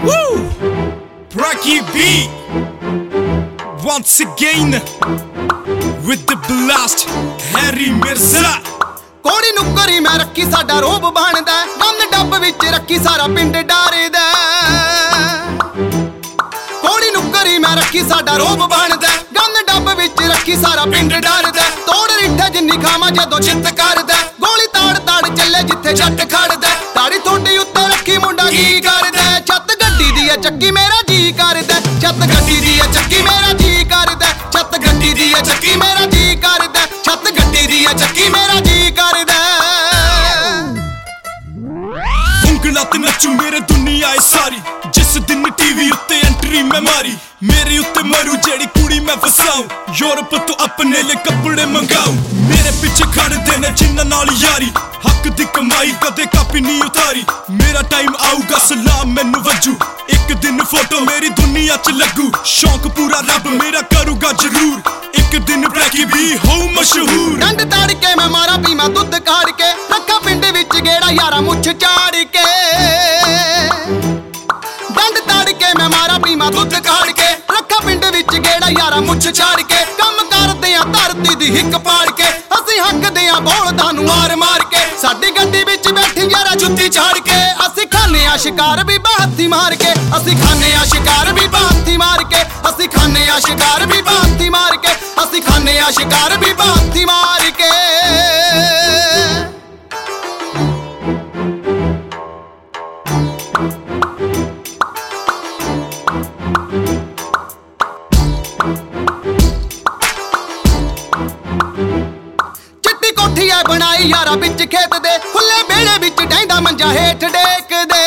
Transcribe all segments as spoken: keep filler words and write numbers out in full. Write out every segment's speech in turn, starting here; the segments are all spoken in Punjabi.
Rocky B once again with the blast Harry Mirza। ਕੋੜੀ ਨੁੱਕਰੀ ਮੈਂ ਰੱਖੀ ਸਾਡਾ ਰੋਬ ਬਣਦਾ, ਗੰਦ ਡੱਬ ਵਿੱਚ ਰੱਖੀ ਸਾਰਾ ਪਿੰਡ ਡਰਦਾ। ਕੋੜੀ ਨੁੱਕਰੀ ਮੈਂ ਰੱਖੀ ਸਾਡਾ ਰੋਬ ਬਣਦਾ, ਗੰਦ ਡੱਬ ਵਿੱਚ ਰੱਖੀ ਸਾਰਾ ਪਿੰਡ ਡਰਦਾ। ਤੋੜ ਰਿੱਠਾ ਜਿੰਨੀ ਖਾਵਾਂ ਜਦੋਂ ਚਿੱਤ ਕਰਦਾ, ਗੋਲੀ ਤਾੜ ਤਾੜ ਚੱਲੇ ਜਿੱਥੇ ਜੱਟ ਖੜਦਾ। ਤਾੜੀ ਥੋੜੀ ਉੱਤੇ ਰੱਖੀ ਮੁੰਡਾ ਕੀ ਕਰਦਾ, ਛੱਤ ਗੱਡੀ ਦੀ ਐ ਚੱਕੀ ਮੇਰਾ ਜੀ ਕਰਦਾ। ਛੱਤ ਗੱਡੀ ਦੀ ਐ ਚੱਕੀ ਮੇਰਾ ਜੀ ਕਰਦਾ। ਛੱਤ ਗੱਡੀ ਦੀ ਐ ਚੱਕੀ ਮੇਰਾ ਜੀ ਕਰਦਾ। ਛੱਤ ਗੱਡੀ ਦੀ ਐ ਚੱਕੀ ਮੇਰਾ ਜੀ ਕਰਦਾ। ਉਂਗਲਾਂ ਤੇ ਨੱਚੂ ਮੇਰੇ ਦੁਨੀਆ ਏ ਸਾਰੀ, ਜਿਸ ਦਿਨ ਟੀਵੀ ਉੱਤੇ ਐਂਟਰੀ ਮੈਂ ਮਾਰੀ। ਮੇਰੇ ਉੱਤੇ ਮਰੂ ਜਿਹੜੀ ਕੁੜੀ ਮੈਂ ਫਸਾਉ, ਯੂਰਪ ਤੋਂ ਆਪਣੇ ਲਈ ਕੱਪੜੇ ਮੰਗਾਉ। ਮੇਰੇ ਪਿੱਛੇ ਖੜਦੇ ਨੇ ਜਿੰਨਾਂ ਨਾਲ ਯਾਰੀ, ਹੱਕ ਦੀ ਕਮਾਈ ਕਦੇ ਕਾਪੀ ਨਹੀਂ ਉਤਾਰੀ। ਮੇਰਾ ਟਾਈਮ ਆਊਗਾ ਸਲਾਮ ਮੈਨੂੰ ਵੱਜੂ, ਇੱਕ ਦਿਨ ਫੋਟੋ ਮੇਰੀ ਦੁਨੀਆ ਚ ਲੱਗੂ। ਸ਼ੌਂਕ ਪੂਰਾ ਰੱਬ ਮੇਰਾ ਕਰੂਗਾ ਜ਼ਰੂਰ, ਇੱਕ ਦਿਨ ਬਲੈਕੀ ਵੀ ਹੋਊ ਮਸ਼ਹੂਰ। ਡੰਡ ਤਾੜ ਕੇ ਮੈਂ ਮਾਰਾ ਪੀਵਾਂ ਦੁੱਧ ਕਾੜ ਕੇ, ਰੱਖਾ ਪਿੰਡ ਵਿੱਚ ਗੇੜਾ ਯਾਰਾ ਮੁੱਛ ਝਾੜ ਕੇ। ਡੰਡ ਤਾੜ ਕੇ ਮੈਂ ਮਾਰਾ ਪੀਵਾਂ ਦੁੱਧ ਕਾੜ ਕੇ, ਰੱਖਾ ਪਿੰਡ ਵਿੱਚ ਗੇੜਾ ਯਾਰਾ ਮੁੱਛ ਝਾੜ ਕੇ। ਕੰਮ ਕਰਦੇ ਆ ਧਰਤੀ ਦੀ ਹਿੱਕ ਪਾੜ ਕੇ, ਅਸੀਂ ਹੱਕਦੇ ਆ ਬੋਲਦਾਂ ਨੂੰ ਮਾਰ ਮਾਰ ਕੇ। ਸਾਡੀ ਗੱਡੀ ਵਿੱਚ ਬੈਠੀ ਯਾਰਾ ਜੁੱਤੀ ਝਾੜ ਕੇ, ਅਸੀਂ ਖਾਨੇ ਆ ਸ਼ਿਕਾਰ ਵੀ ਬਾਹੱਥੀ ਮਾਰ ਕੇ। ਅਸੀਂ ਖਾਨੇ ਆ ਸ਼ਿਕਾਰ ਵੀ ਬਾਹੱਥੀ ਮਾਰ ਕੇ। ਅਸੀਂ ਖਾਨੇ ਆ ਸ਼ਿਕਾਰ ਵੀ ਬਾਹੱਥੀ ਮਾਰ ਕੇ। ਅਸੀਂ ਖਾਨੇ ਆ ਸ਼ਿਕਾਰ ਵੀ ਬਾਹੱਥੀ ਮਾਰ ਕੇ। ਚਿੱਟੀ ਕੋਠੀ ਐ ਬਣਾਈ ਯਾਰਾ ਵਿੱਚ ਖੇਤ ਦੇ, ਖੁੱਲੇ ਵਿਹੜੇ ਵਿੱਚ ਡੈਂਦਾ ਮੰਜਾ ਹੇਠ ਡੇਕਦੇ।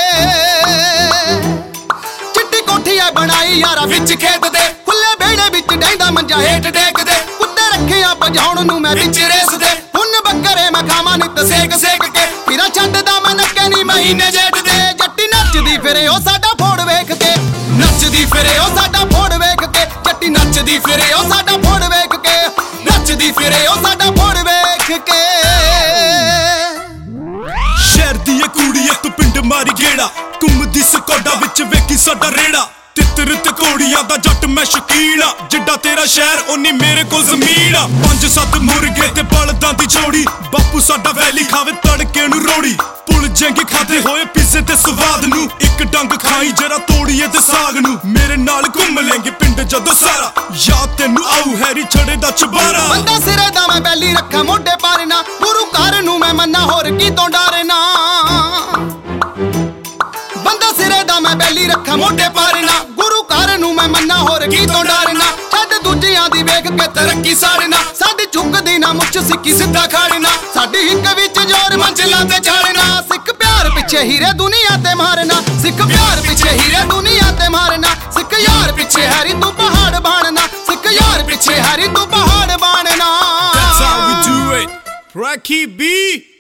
ਚਿੱਟੀ ਕੋਠੀ ਐ ਬਣਾਈ ਯਾਰਾ ਵਿੱਚ ਖੇਤ ਦੇ, ਖੁੱਲੇ ਵਿਹੜੇ ਵਿੱਚ ਡੈਂਦਾ ਮੰਜਾ ਹੇਠ ਡੇਕਦੇ। ਕੁੱਤੇ ਰੱਖੇ ਆ ਭਜਾਉਣ ਨੂੰ ਮੈਂ ਵਿੱਚ ਰੇਸ ਦੇ, ਹੁਣ ਬੱਕਰੇ ਮੈਂ ਖਾਵਾਂ ਨਿੱਤ ਸੇਕ ਸੇਕ ਕੇ। ਫਿਰਾਂ ਛੱਡਦਾ ਮੈਂ ਨੱਕੇ ਨੀ ਮਹੀਨੇ ਜੇਠ ਦੇ, ਜੱਟੀ ਨੱਚਦੀ ਫਿਰੇ ਉਹ ਸਾਡਾ ਫੋੜ ਵੇਖ ਕੇ। ਨੱਚਦੀ ਫਿਰੇ ਉਹ ਸਾਡਾ ਫੋੜ ਵੇਖ ਕੇ, ਜੱਟੀ ਨੱਚਦੀ ਫਿਰੇ ਉਹ ਸਾਡਾ ਫੋੜ ਵੇਖ ਕੇ। ਨੱਚਦੀ ਫਿਰੇ ਉਹ ਸਾਡਾ ਫੋੜ ਵੇਖ ਕੇ। ਸ਼ਹਿਰ ਦੀ ਏ ਕੁੜੀ ਏ ਤੂੰ ਪਿੰਡ ਮਾਰੀ ਗੇੜਾ, ਘੁੰਮਦੀ ਸਕੋਡਾ ਵਿੱਚ ਵੇਖੀ ਸਾਡਾ ਰੇੜਾ। ਤਿੱਤਰ ਤੇ ਘੋੜੀਆਂ ਦਾ ਜੱਟ ਮੈਂ ਸ਼ਕੀਨ ਆ, ਜਿੱਡਾ ਤੇਰਾ ਸ਼ਹਿਰ ਓਨੀ ਮੇਰੇ ਕੋਲ ਜ਼ਮੀਨ ਆ। ਪੰਜ ਸੱਤ ਮੁਰਗੇ ਤੇ ਬਲਦਾਂ ਦੀ ਜੋੜੀ, ਬਾਪੂ ਸਾਡਾ ਵੈਲੀ ਖਾਵੇ ਤੜਕੇ ਨੂੰ ਰੋੜੀ। ਪੁਲ ਜੰਗੇ ਖਾਦੇ ਹੋਏ ਪੀਜ਼ੇ ਤੇ ਸਵਾਦ ਨੂੰ, ਇੱਕ ਡੰਗ ਖਾਈ ਜਰਾ ਤੋੜੀਏ ਤੇ ਸਾਗ ਨੂੰ। ਮੇਰੇ ਨਾਲ ਘੁੰਮ ਲੈਂਗੇ ਪਿੰਡ ਜਦੋਂ ਸਾਰਾ, ਯਾਦ ਤੈਨੂੰ ਆਊ ਹੈਰੀ ਛੜੇ ਦਾ ਚਬਾਰਾ। ਬੰਦਾ ਸਿਰੇ ਦਾ ਮੈਂ ਬੈਲੀ ਰੱਖਾਂ ਮੋਢੇ ਪਾਰਨਾ, ਗੁਰੂ ਘਰ ਨੂੰ ਮੈਂ ਮੰਨਾ ਹੋਰ ਕੀ ਤੋਂ ਡਰਨਾ। ਬੰਦਾ ਸਿਰੇ ਦਾ ਮੈਂ ਬੈਲੀ ਰੱਖਾਂ ਮੋਢੇ ਪਾਰਨਾ, ਗੁਰੂ ਘਰ ਨੂੰ ਮੈਂ ਮੰਨਾ ਹੋਰ ਕੀ ਤੋਂ ਡਰਨਾ। ਛੱਡ ਦੂਜਿਆਂ ਦੀ ਵੇਖ ਕੇ ਤਰੱਕੀ ਸਾੜਨਾ, ਸਾਡੀ ਝੁਕਦੀ ਨਾ ਮੁੱਛ ਸਿੱਕੀ ਸਿੱਧਾ ਖੜਨਾ। ਸਾਡੀ ਹਿੱਕ ਵਿੱਚ ਜ਼ੋਰ ਮੰਜ਼ਿਲਾਂ ਤੇ ਚੜਨਾ, ਸਿੱਖ ਪਿਆਰ ਪਿੱਛੇ ਹੀਰੇ ਦੁਨੀਆ ਤੇ ਮਾਰਨਾ। ਸਿੱਖ ਪਿਆਰ ਪਿੱਛੇ ਹੀਰੇ ਦੁਨੀਆ ਤੇ ਮਾਰਨਾ। ਸਿੱਖ ਯਾਰ ਪਿੱਛੇ ਹੈਰੀ ਤੂੰ ਪਹਾੜ ਬਣਨਾ। ਸਿੱਖ ਯਾਰ ਪਿੱਛੇ ਹੈਰੀ ਤੂੰ ਪਹਾੜ ਬਣਨਾ। That's how we do it, Rocky B।